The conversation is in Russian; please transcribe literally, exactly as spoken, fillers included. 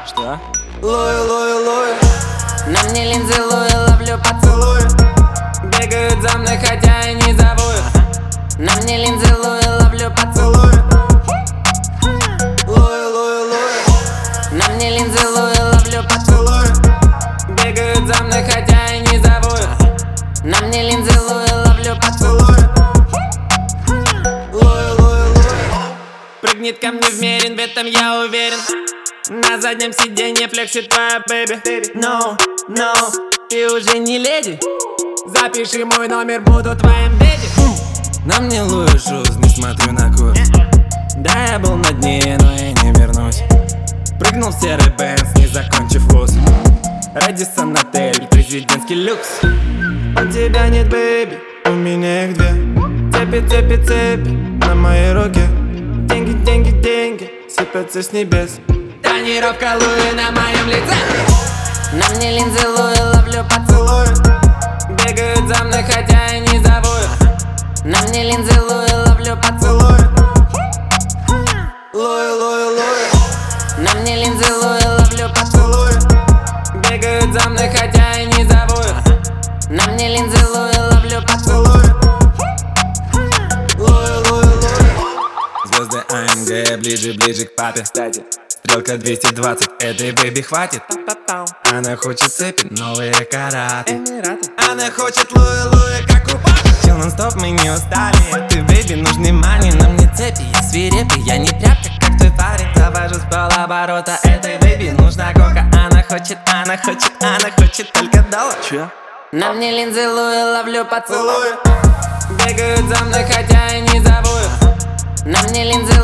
Что? Луи, Луи, Луи. На мне линзы Луи, ловлю поцелуи. Бегают за мной, хотя и не зовут. На мне линзы Луи, ловлю поцелуи. Луи, Луи, Луи. На мне линзы Луи, ловлю поцелуи. Бегают за мной, хотя и не зовут. На мне линзы Луи, ловлю поцелуи. Луи, Луи, Луи. Прыгнет ко мне в мерин, в этом я уверен. На заднем сиденье флексит твоя бэби. No, no, ты уже не леди. Запиши мой номер, буду твоим беди. На мне Луи Шуз, не смотрю на курс. Да, я был на дне, но я не вернусь. Прыгнул в серый Бенц, не закончив вуз. Рэдисон отель, президентский люкс. У тебя нет бэби, у меня их две. Цепи, цепи, цепи на моей руке. Деньги, деньги, деньги сыпятся с небес. Тонировка Луи на моем лице. На мне линзы Луи, ловлю поцелуи. Бегают за мной, хотя и не зовут. На мне линзы Луи, ловлю поцелуи. Луи, Луи, Луи. На мне линзы Луи, ловлю поцелуи. Бегают за мной, хотя и не зовут. На мне линзы Луи, ловлю поцелуи. Луи, Луи, Луи. Звезды АМГ ближе, ближе к папе. Кстати, Стрелка двести двадцать, этой бэби хватит. Она хочет цепи, новые караты. Эмираты. Она хочет Луи, Луи, как у папы. Чил нон-стоп, мы не устали. Ты, бэби, нужны мани. На мне цепи, я свирепый, я не тряпка, как твой парень. Завожу с полоборота, этой бэби нужна кока. Она хочет, она хочет, она хочет только доллар. Чё? На мне линзы Луи, ловлю поцелуи. Луи. Бегают за мной, хотя и не зовут. На мне линзы